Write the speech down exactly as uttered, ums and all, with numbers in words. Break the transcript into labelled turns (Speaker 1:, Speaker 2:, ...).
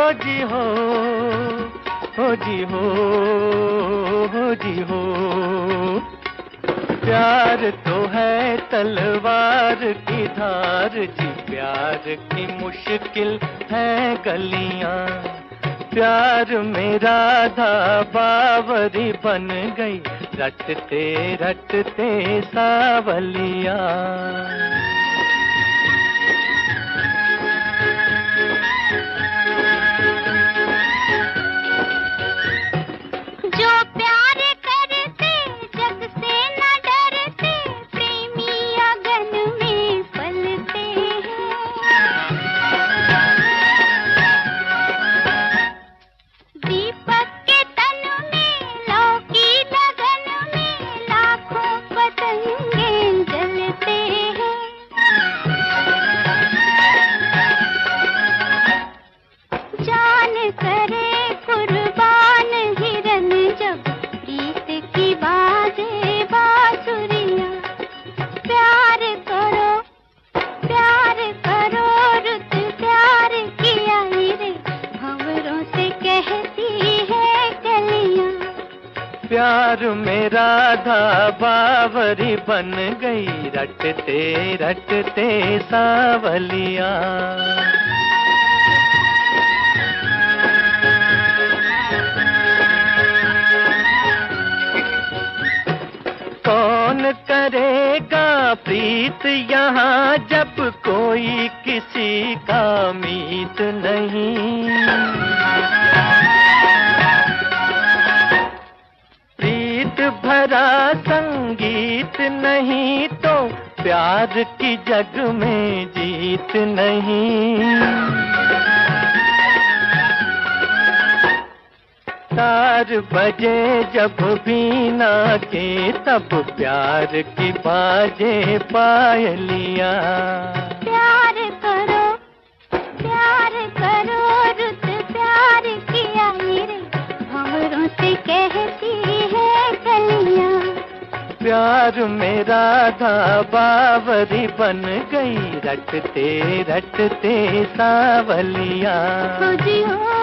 Speaker 1: जी हो, हो जी हो, हो जी हो। प्यार तो है तलवार की धार जी, प्यार की मुश्किल है गलियां। प्यार मेरा था बावरी बन गई, रटते रटते सावलिया। प्यार मेरा था बावरी बन गई, रटते रटते सावलिया। कौन करेगा प्रीत यहाँ जब कोई किसी का मीत नहीं। प्रीत भरा संगीत नहीं तो प्यार की जग में जीत नहीं। तार बजे जब बीना के तब प्यार की बाजे पायलिया।
Speaker 2: प्यार करो प्यार करो रुत प्यार किया मेरे भंवरों से कहती है कलियां।
Speaker 1: प्यार मेरा था बावरी बन गई, रटते रटते सावलिया।
Speaker 2: हो जी हो।